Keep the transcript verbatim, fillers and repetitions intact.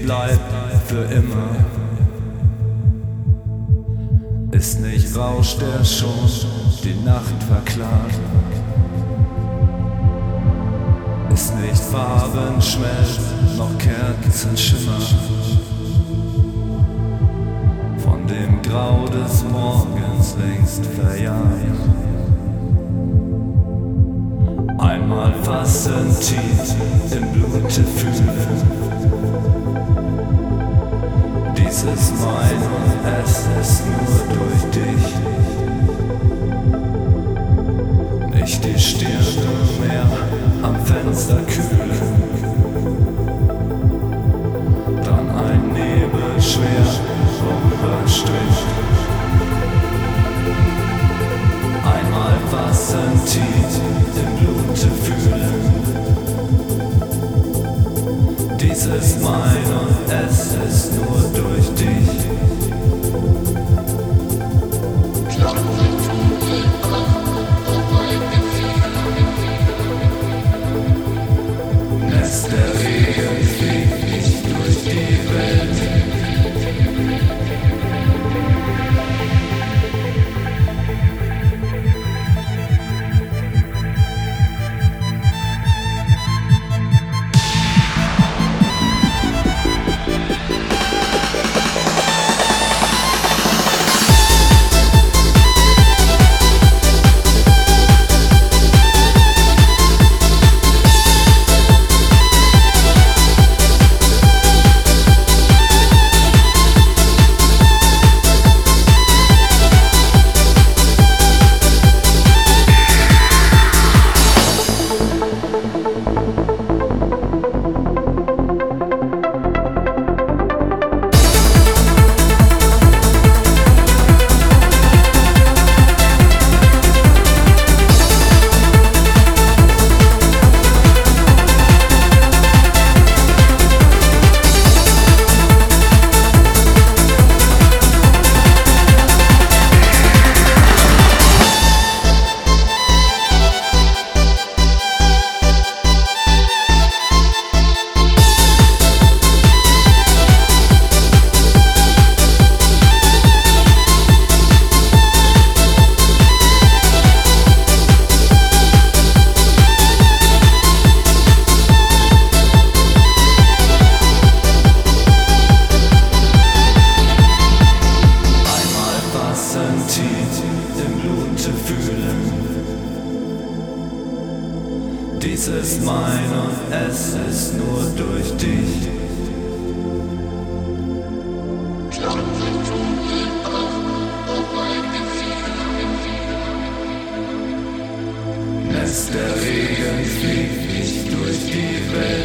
bleibt für immer. Ist nicht Rausch, der schon die Nacht verklagt. Ist nicht Farbenschmelz, noch Kerzenschimmer. Von dem Grau des Morgens längst verjagt. Einmal fassen, tief im Blute fühlen. Dies ist mein und es ist nur durch dich. Nicht die Stirne mehr am Fenster kühlen. Dann ein Nebel schwer vorüberstrich. Einmal fassen, tief im Blute fühlen. Dies ist mein und es ist nur durch dich. Lässt der Regen fliegt nicht durch die Welt. Dies ist mein und es ist nur durch dich. Lässt der Regen fliegt nicht durch die Welt.